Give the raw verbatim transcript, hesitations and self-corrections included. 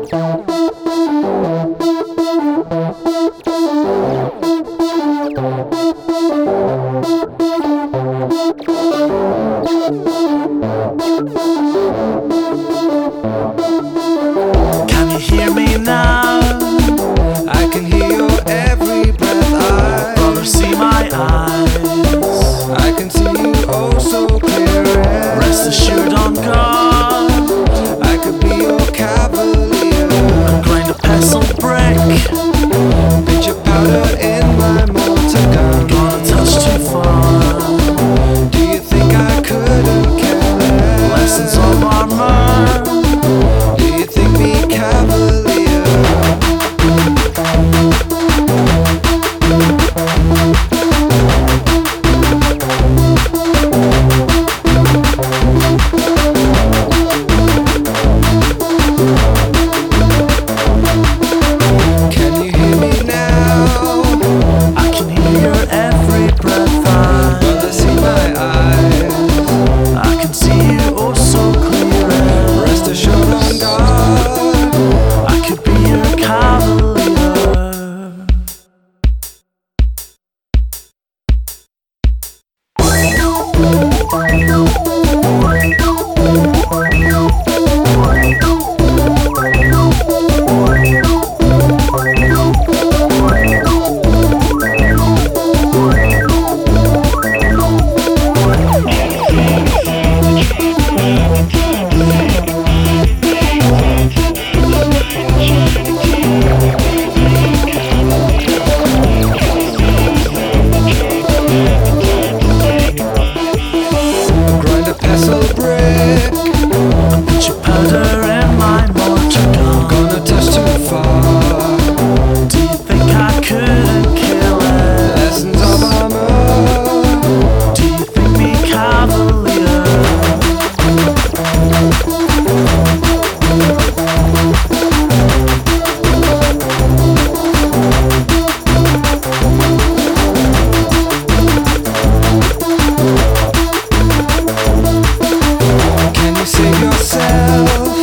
Can you hear me now? I can hear your every breath. I Brother, see my eyes. I can see you oh so clear. Rest assured on God, I could be your cavalier. I grind a pestle brick, Pitch your powder in my mortar gun. gonna touch too far. Do you think I couldn't care less? Lessons of armor. Do you think me cavalier? Can you hear me now? I can hear your every breath. I, Brother, see my eyes. I can see you oh so clear. Rest assured on God, I could be your cavalier. grind a pestle brick. Put your powder in my mortar gun. Gonna touch too far. Do you think I couldn't kill it? Lessons of armor. Do you think me cavalier? Can you save yourself?